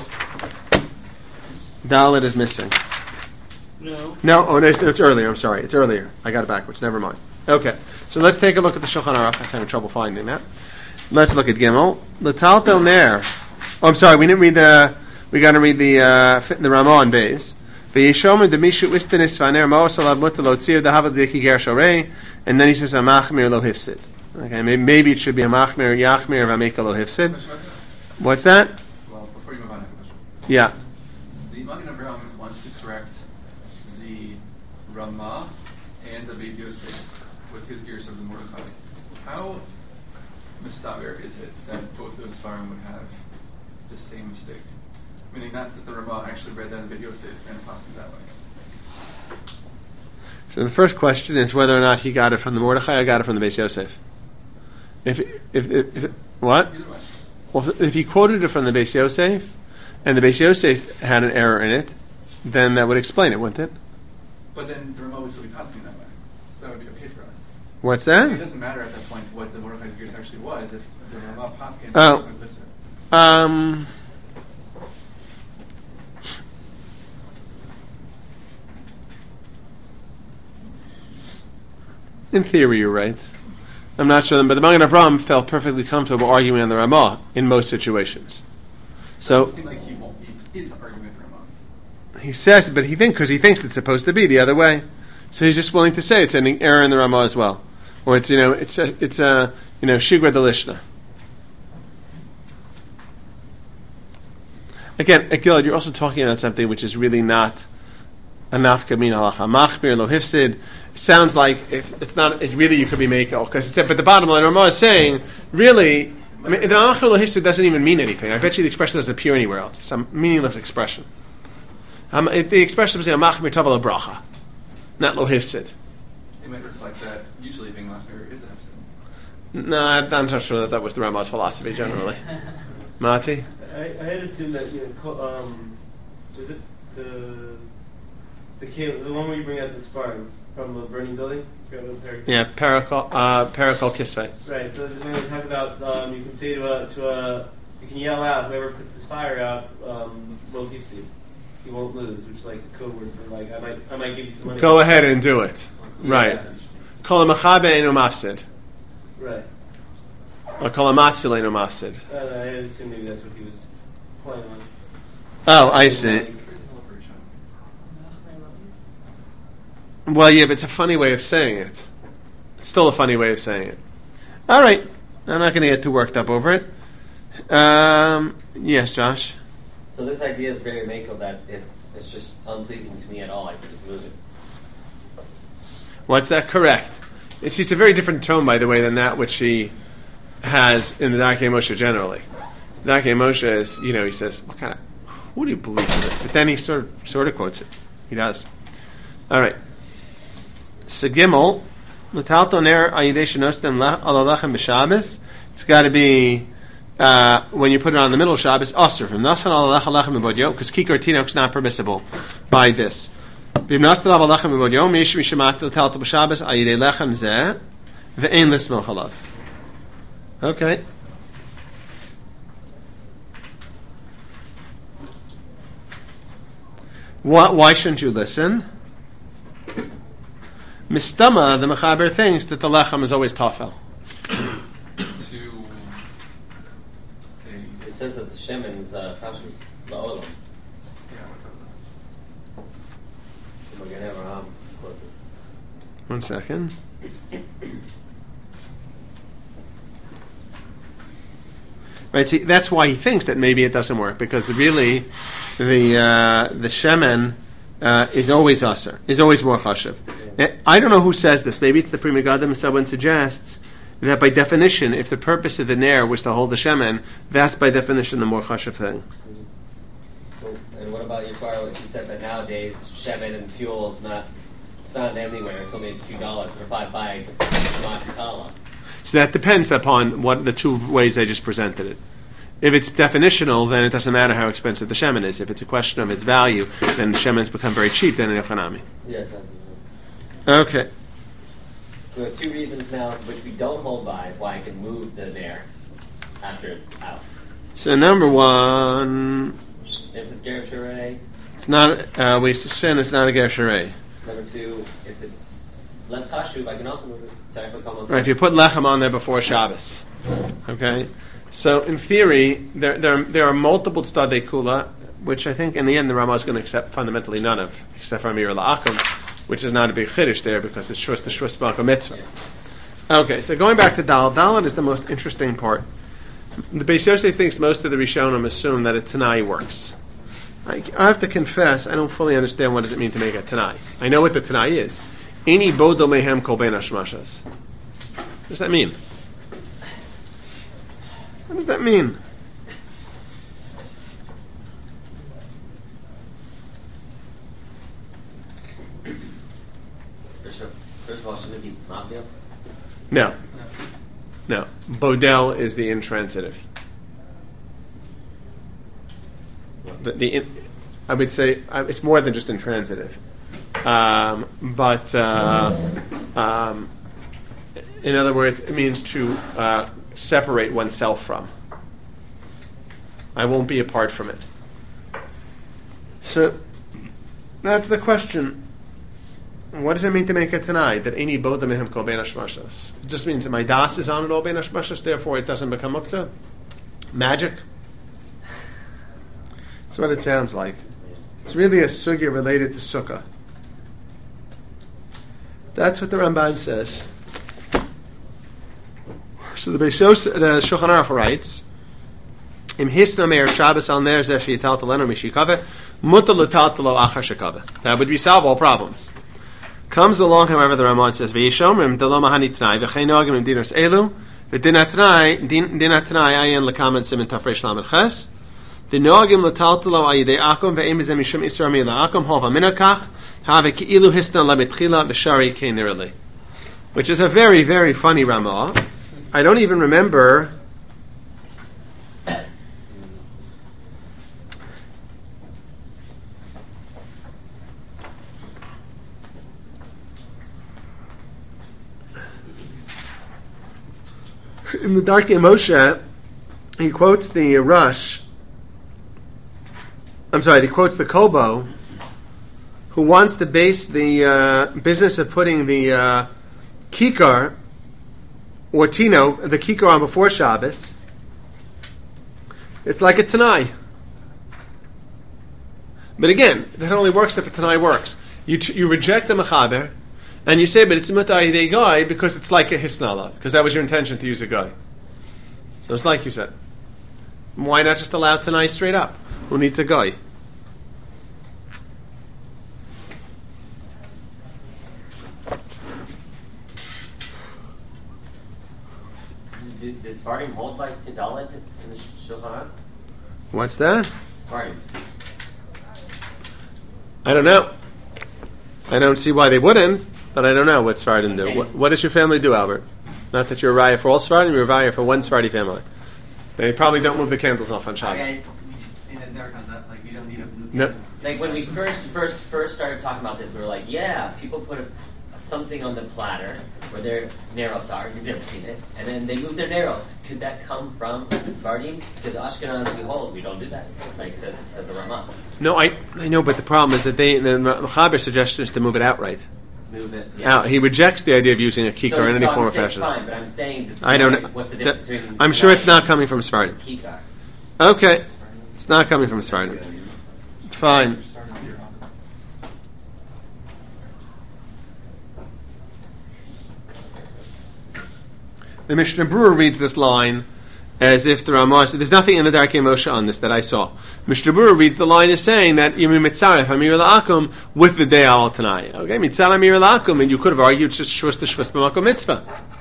Dalet is missing. No. No, it's earlier. I'm sorry. It's earlier. I got it backwards. Never mind. Okay, so let's take a look at the Shulchan Aruch. I was having trouble finding that. Let's look at Gimel. L'taltel ner. Oh, I'm sorry. We didn't read the. We got to read the Ramah on Beis. V'yishomer demishu istanis v'aner ma'os alav muta lo tzir dahavad deki ger shorei, and then he says amachmir lo hifsid. Okay, maybe it should be a machmir yachmir v'ameka lo hifsid. What's that? Well, before you move on, I have a question. Yeah. The Magen Avraham wants to correct the Ramah and the Beit Yosef with his gears of the Mordechai. How mistaber is it that both those Sfarim would have the same mistake? Meaning not that the Ramah actually read that in Beit Yosef and possibly that way. So the first question is whether or not he got it from the Mordechai or got it from the Beis Yosef. If what? Either way. Well, if he quoted it from the Beis Yosef, and the Beis Yosef had an error in it, then that would explain it, wouldn't it? But then the Ramah would still be passing that way. So that would be okay for us. What's It that? doesn't matter at that point what the Mordechai's gears actually was if the Ramah passing Oh. with it. In theory, you're right. I'm not sure, but the Magen Avraham felt perfectly comfortable arguing on the Ramah in most situations. So It seemed like he is arguing with Ramah. he says, but he thinks it's supposed to be the other way. So he's just willing to say it's an error in the Ramah as well, or it's shigra delishna. Again, Gilad, you're also talking about something which is really not Anafka min halacha machmir lo hifsid. Sounds like it's not. It's really you could be makel because but the bottom line, Ramah is saying really. I mean, the Anafka lo hifsid doesn't even mean anything. I bet you the expression doesn't appear anywhere else. It's a meaningless expression. The expression is machmir tava lo bracha, not lo hifsid. It might reflect that usually being machmir is absent. No, I'm not sure that was the Ramah's philosophy generally. Mati? I had assumed that was it the one where you bring out the spark from the burning building? Yeah, Parakol Kisvei. Right. So when we talk about you can say you can yell out whoever puts this fire out, will tifsi. You won't lose, which is like a code word for like I might give you some money. Go ahead and do it. Right. Kol machabe enu mafsid. Right. Or kol matzil enu mafsid. I assumed maybe that's what he was playing on. Oh, I see. Well, yeah, but it's a funny way of saying it. It's still a funny way of saying it. All right. I'm not going to get too worked up over it. Yes, Josh? So this idea is very makel that if it's just unpleasing to me at all, I can just move it. What's that? Correct. It's a very different tone, by the way, than that which he has in the Darkei Moshe generally. Darkei Moshe is, he says, who do you believe in this? But then he sort of quotes it. He does. All right. So Gimel, L'talto ner ayidei shenostem alalachem b'Shabbos. It's got to be when you put it on the middle of Shabbos. Asur from nasan alalachem b'bodyo because kikar tinok is not permissible by this. B'mnastan alalachem b'bodyo mish mishamat l'talto b'Shabbos ayidei lechem zeh ve'ein lismil chalav. Okay. Why shouldn't you listen? Mistama, the Mechaber thinks that the lechem is always tafel. It says that the shemen's chashuv la'olam. One second. Right, see, that's why he thinks that maybe it doesn't work because really, the shemen is always aser, is always more chashuv. I don't know who says this. Maybe it's the Pri Megadim. Someone suggests that by definition, if the purpose of the ner was to hold the shemen, that's by definition the more chashuv thing. And what about what you said that nowadays shemen and fuel is not found anywhere. It's only a few dollars. But if I buy Shema. So that depends upon what the two ways I just presented it. If it's definitional, then it doesn't matter how expensive the shemen is. If it's a question of its value, then the shemen's become very cheap. Then in economy. Yes, absolutely. Okay. There are two reasons now which we don't hold by why I can move the nair after it's out. So number one, if it's ger sharei, it's not. We sin. It's not a ger sharei. Number two, if it's less chashuv, I can also move it. Sorry, right. If you put lechem on there before Shabbos, okay. So in theory, there are multiple tzadei kula, which I think in the end the Rama is going to accept fundamentally none of, except for Amir La'akum, which is not a big chiddush there because it's the shvus b'makom mitzvah. Okay, so going back to Dalet, Dalet is the most interesting part. The Beis Yosef thinks most of the Rishonim assume that a Tanai works. I have to confess, I don't fully understand what does it mean to make a Tanai. I know what the Tanai is. Any bodo mehem kol ben hashmashas. What does that mean? What does that mean? First of all, shouldn't it be mabdil? No. Bodel is the intransitive. I would say it's more than just intransitive. But in other words, it means to separate oneself from. I won't be apart from it. So that's the question. What does it mean to make a Tanai? That any boda mehem kol ben hashmashas. It just means that my das is on it all ben hashmashas, therefore it doesn't become muktzah. Magic. That's what it sounds like. It's really a sugya related to sukkah. That's what the Ramban says. So the Shulchan Aruch writes Im hisna meir Shabbos al ner zeh sheyital talenu mishikave mutar l'tal talo achar shekave. That would solve all problems. Comes along, however, the Ramon says v'yishomrim delo mahani t'nai v'chein nogim im dinos elu v'dinatnai ayin l'kamen simin tafresh lamed ches v'nogim l'tal talo ayidei akum ve'im zeh mishum isra mi la'akum hova minakach have ki'ilu hisna lamitchila v'shari kein nirali. Which is a very, very funny Ramah. I don't even remember. In the Darkei Moshe, he quotes the Rush. He quotes the Kobo, who wants to base the business of putting the Kikar, or Tino, the Kikar on before Shabbos. It's like a Tanai. But again, that only works if a Tanai works. You reject the Mechaber, and you say, but it's Mutar Yidei Guy because it's like a Hisnala, because that was your intention to use a guy. So it's like you said. Why not just allow Tanai straight up? Who needs a guy? Does Svardim hold like Kedalit in the Shulchan Aruch? What's that? Svardim. I don't know. I don't see why they wouldn't, but I don't know what Svardim do. What does your family do, Albert? Not that you're a raya for all Svardim, you're a raya for one Svardi family. They probably don't move the candles off on Shabbos. Okay, in the dark, like you don't need a blue No. candle. Like when we first started talking about this, we were like, yeah, people put something on the platter where their narrows are. You've never seen it, and then they move their narrows. Could that come from Svardim? Because Ashkenaz, we don't do that. Like says the Ramah. No, I know, but the problem is that the Mechaber's suggestion is to move it outright. Move it. Yeah. Out. He rejects the idea of using a kikar in any form or fashion. Fine, but I'm saying I don't know. What's the difference between? I'm sure it's not coming from Svardim. Kikar. Okay, it's not coming from Svardim. Fine. The Mishnah Berurah reads this line as if the Ramah said, there's nothing in the Darkei Moshe on this that I saw. Mishnah Berurah reads the line as saying that Yemi Mitzaref Amir La'akum with the day al Tanai. Okay, Mitzar Amir La'akum, and you could have argued just Shvus the Shvus B'Makom Mitzvah.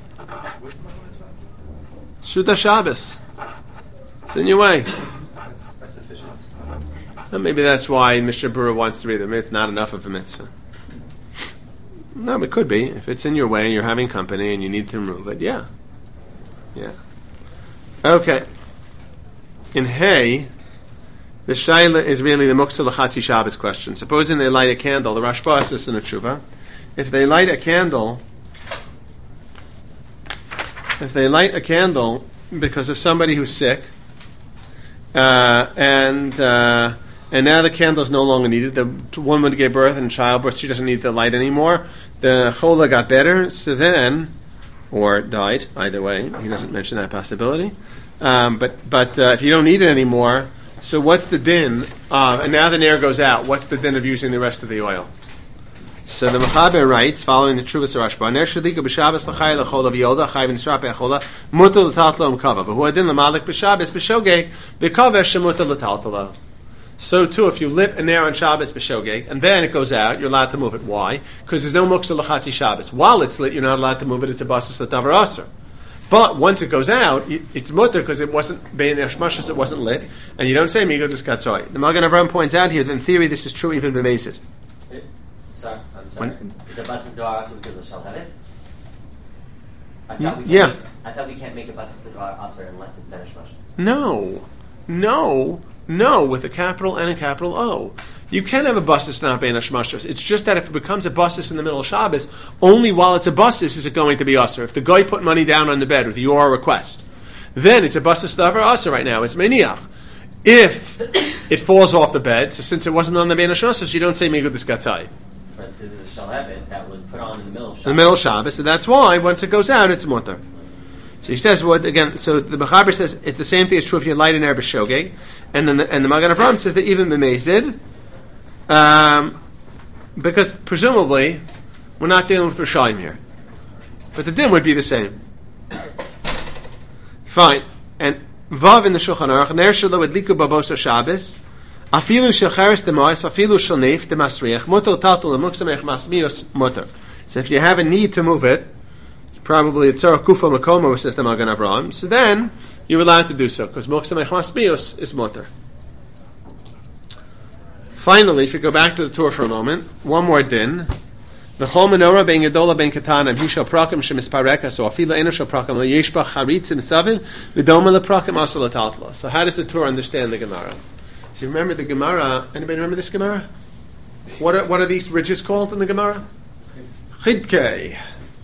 Shuda Shabbos. It's in your way. That's sufficient. And maybe that's why Mishnah Berurah wants to read them. It's not enough of a mitzvah. No, it could be. If it's in your way and you're having company and you need to remove it, yeah. Yeah. Okay. In Hay, the Shaila is really the Muktzah L'Chatzi Shabbos question. Supposing they light a candle, the Rashba says in a tshuva, if they light a candle because of somebody who's sick, and now the candle is no longer needed, the woman gave birth and childbirth, she doesn't need the light anymore, the chola got better, so then, or died, either way, he doesn't mention that possibility, but if you don't need it anymore, so what's the din, and now the nair goes out, what's the din of using the rest of the oil? So the Mechaber writes, following the Truvas Rashba, Ner Shadika b'Shabbos l'chay l'chola v'yolda chayv v'nisrap e'chola mutar l'taltalo m'kava v'hu adin l'malik b'Shabbos b'shogeg v'kava shemutar l'taltalo. So too, if you lit a nair on Shabbos b'shogeg and then it goes out, you're allowed to move it. Why? Because there's no muktzah l'chatzi Shabbos. While it's lit, you're not allowed to move it. It's a basis l'davar aser. But once it goes out, it's mutar because it wasn't bein hashmashas, it wasn't lit, and you don't say migo d'skatzoi. The Magen Avraham points out here that in theory this is true even b'meisid. I'm sorry. Is a basis d'var aser because of shalhevet? I thought we can't make a basis d'var aser unless it's ben hashmashas. No, with a capital N and a capital O. You can have a basis not bein hashmashas. It's just that if it becomes a basis in the middle of Shabbos, only while it's a basis is it going to be aser. If the guy put money down on the bed with your request, then it's a basis d'var aser right now. It's meniach. If it falls off the bed, so since it wasn't on the bein hashmashas, you don't say migud d'skatzai. But this is a shalhevet that was put on in the middle of Shabbos. In the middle of Shabbos, and that's why once it goes out, it's mutar. So he says, so the Mechaber says it's the same thing is true if you light an air b'shogeg, and then the Magen Avraham says that even b'mezid, because presumably we're not dealing with Rishayim here, but the din would be the same. Fine, and Vav in the Shulchan Aruch, Ner shelo adliku babosa Shabbos, afilu shecheres demois, afilu shelneif demasriach, mutter tatul lemuksamech masmius mutter. So if you have a need to move it, probably it's Tzarach Kufa Makoma, says the Magen Avraham, so then you're allowed to do so, because muksamech masmius is mutter. Finally, if you go back to the Torah for a moment, one more din. V'chol menorah ben gedola ben katanim, he shall prakim shemispareka, so afila ena shall prakim le'yesh bach haritzim savim, v'doma le'prakim asur l'tatla. So how does the Torah understand the Gemara? So you remember the Gemara, anybody remember this Gemara? What are these ridges called in the Gemara? Chidkei.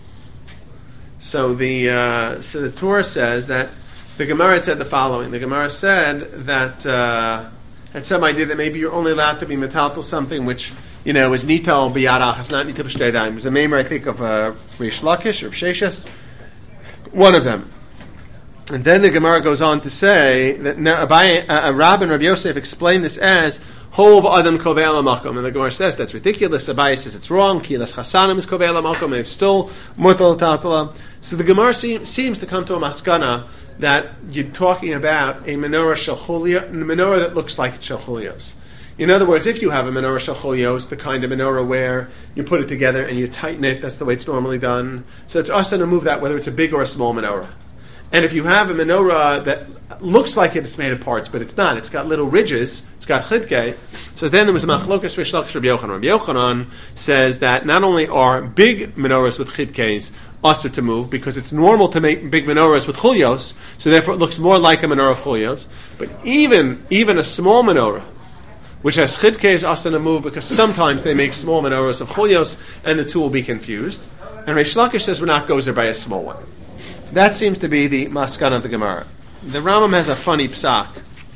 So the Torah says that, the Gemara said the following. The Gemara said that, had some idea that maybe you're only allowed to be metaltal something which, is nital b'yadach, it's not nital b'shtei dayim. It was a memor, I think, of Rish Lakish or Sheshes, one of them. And then the Gemara goes on to say that Rab and Rabbi Yosef explained this as Hov Adam Kove'el HaMakom. And the Gemara says that's ridiculous. Abai says it's wrong. Kilas Chasanim is Kove'el HaMakom, and it's still Mutal Tatala. So the Gemara seems to come to a maskana that you're talking about a menorah shalchulia, a menorah that looks like shalchulios. In other words, if you have a menorah shalchulios, the kind of menorah where you put it together and you tighten it, that's the way it's normally done. So it's us to move that, whether it's a big or a small menorah. And if you have a menorah that looks like it's made of parts, but it's not, it's got little ridges, it's got chidkei, so then there was a machlokas Rish Lakish Rabbi Yochanan. Rabbi Yochanan says that not only are big menorahs with chidkeis usher to move, because it's normal to make big menorahs with chulios, so therefore it looks more like a menorah of chulios, but even a small menorah, which has chidkeis usher to move, because sometimes they make small menorahs of chulios, and the two will be confused. And Rish Lakish says we're not gozer by a small one. That seems to be the maskan of the Gemara. The Rambam has a funny psak.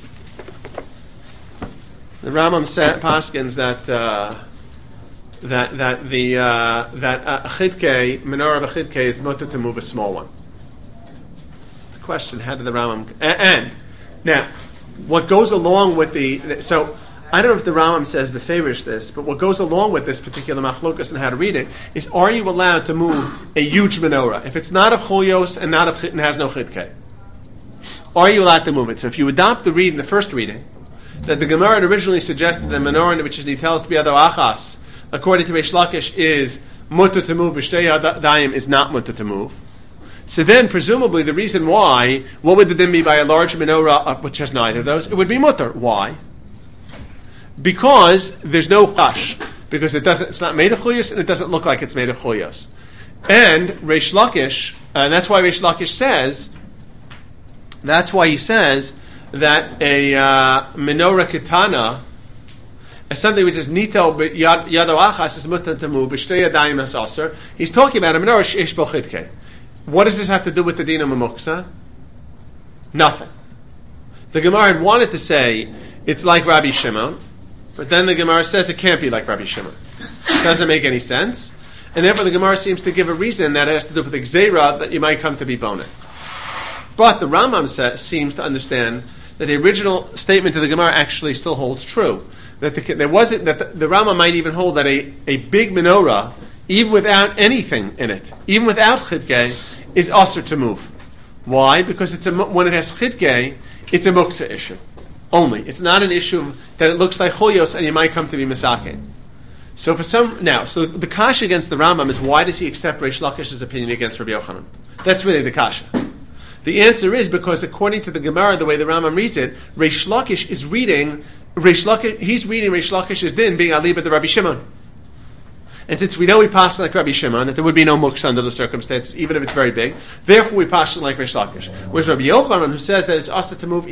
The Rambam paskins that a chidkei, menorah of a chidkei, is mutter to move a small one. It's a question. How did the Rambam? And now, what goes along with so I don't know if the Rambam says befavorish this, but what goes along with this particular machlokas and how to read it is: are you allowed to move a huge menorah if it's not of chulios and not of and has no chidkei? Are you allowed to move it? So if you adopt the read in the first reading, that the Gemara had originally suggested the menorah which is nitelas biyado achas, according to Rish Lakish, is mutter to move, b'shtei dayim is not mutter to move. So then, presumably, the reason why, what would the din be by a large menorah which has neither of those? It would be mutter. Why? Because there's no chash, because it's not made of chulios and it doesn't look like it's made of chulios. And Rish Lakish, and that's why Rish Lakish says, that's why he says that a menorah ketana, as something which is nitel yado achas is mutter to move, b'shtei yadayim es aser. He's talking about a menorah sheish bo chidkei. What does this have to do with the din of mamuksa? Nothing. The Gemara had wanted to say it's like Rabbi Shimon, but then the Gemara says it can't be like Rabbi Shimon. It doesn't make any sense. And therefore the Gemara seems to give a reason that it has to do with the gzeira that you might come to be bonet. But the Rambam seems to understand that the original statement of the Gemara actually still holds true. That the Rambam might even hold that a big menorah, even without anything in it, even without chidkei, is usher to move. Why? Because when it has chidkei, it's a muksa issue. Only. It's not an issue that it looks like chulios and you might come to be misake. So so the kasha against the Rambam is, why does he accept Rish Lakish's opinion against Rabbi Yochanan? That's really the kasha. The answer is because according to the Gemara, the way the Rambam reads it, Rish Lakish is reading Rish Lakish's din being aliba the Rabbi Shimon. And since we know we pass like Rabbi Shimon, that there would be no muksa under the circumstance, even if it's very big, therefore we pass like Rish Lakish. Whereas Rabbi Yochanan, who says that it's also to move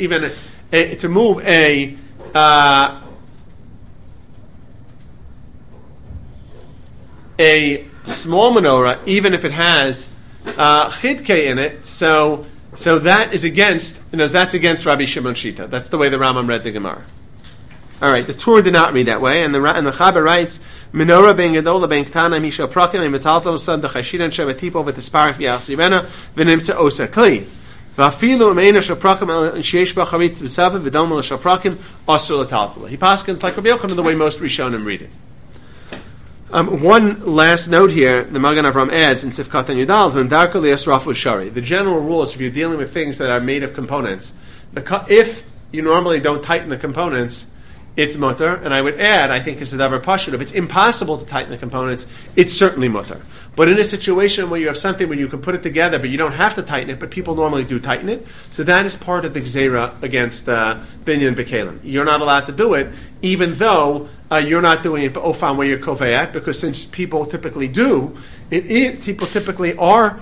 a small menorah, even if it has chidkei in it, so that is against, that's against Rabbi Shimon Shita. That's the way the Rambam read the Gemara. All right, the Torah did not read that way, and the Chaber writes, "Menorah ben gedola ben ktana misha prakim and metaltal son the chashidan shevatipo v'tisparach v'yasirena v'nimsa osa kli v'afilu meina shaprakim and sheish b'charitz b'sava v'dom l'shaprakim asur l'taltal." He paskins like Rabbi Yochanan the way most Rishonim read it. One last note here, the Magen Avraham adds in Sifkat and Yudal, the general rule is if you're dealing with things that are made of components, if you normally don't tighten the components, it's mutter. And I would add, I think it's a davar pashut. If it's impossible to tighten the components, it's certainly mutter. But in a situation where you have something where you can put it together, but you don't have to tighten it, but people normally do tighten it, so that is part of the gzeira against binyan b'kelim. You're not allowed to do it, even though you're not doing it b'ofan where you're kovayat, because since people typically do, people typically are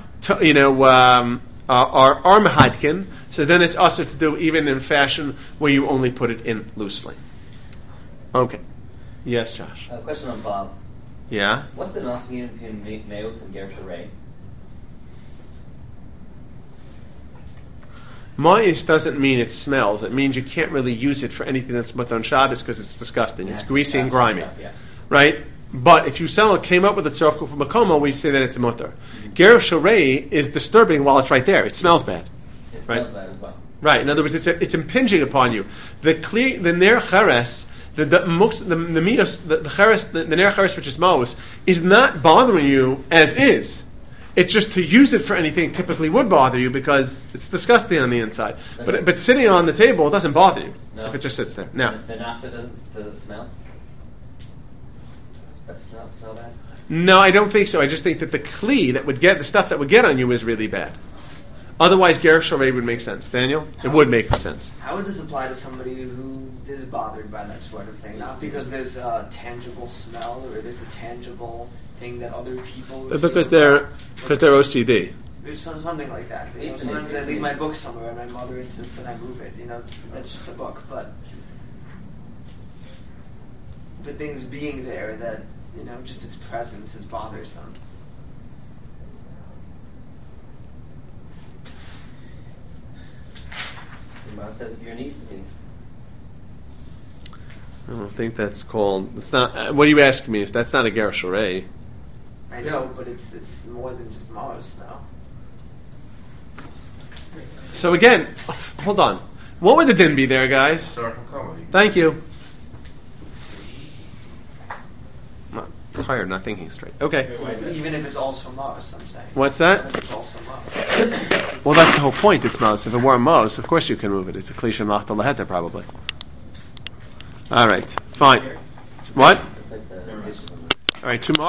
mahadkin, so then it's also to do even in fashion where you only put it in loosely. Okay. Yes, Josh. A question on Bob. Yeah? What's the nafkin between meos and ger sharei? Ma'is doesn't mean it smells. It means you can't really use it for anything that's mutter on Shabbos because it's disgusting. It's greasy and grimy. Stuff, yeah. Right? But if you came up with a tzorku from Makoma, we say that it's a mutter. Ger sharei is disturbing while it's right there. It smells bad. It smells bad as well. Right. In other words, it's impinging upon you. The ner cheres, the ner cheres, which is mos, is not bothering you as is. It's just to use it for anything typically would bother you because it's disgusting on the inside. Okay. But sitting on the table, it doesn't bother you No. if it just sits there. Now, The nafta does it smell? Does it smell bad? no, I don't think so. I just think that the kli the stuff that would get on you is really bad. Otherwise, ger sharei would make sense. Daniel, it would make sense. How would this apply to somebody who is bothered by that sort of thing? Not because there's a tangible smell or there's a tangible thing that other people would Because feel they're OCD. There's something like that. You know, It's sometimes I an leave my instance. book somewhere and my mother insists that I move it. You know, that's just a book. But the things being there that, you know, just its presence is bothersome. Your mom says if you're an Eastman's. I don't think that's called. It's not. What are you asking me? That's not a ger sharei. I know, but it's more than just Mars now. So again, hold on. What would the din be there, guys? Sorry, Makoma. Thank you. I'm tired, not thinking straight. Okay. Even if it's also Mars, I'm saying. What's that? Even if it's also Mars. Well, that's the whole point. It's mos. If it weren't mos, of course you can move it. It's a klisha machta laheta, probably. All right. Fine. What? It's like the dishes on the All right. Tomorrow.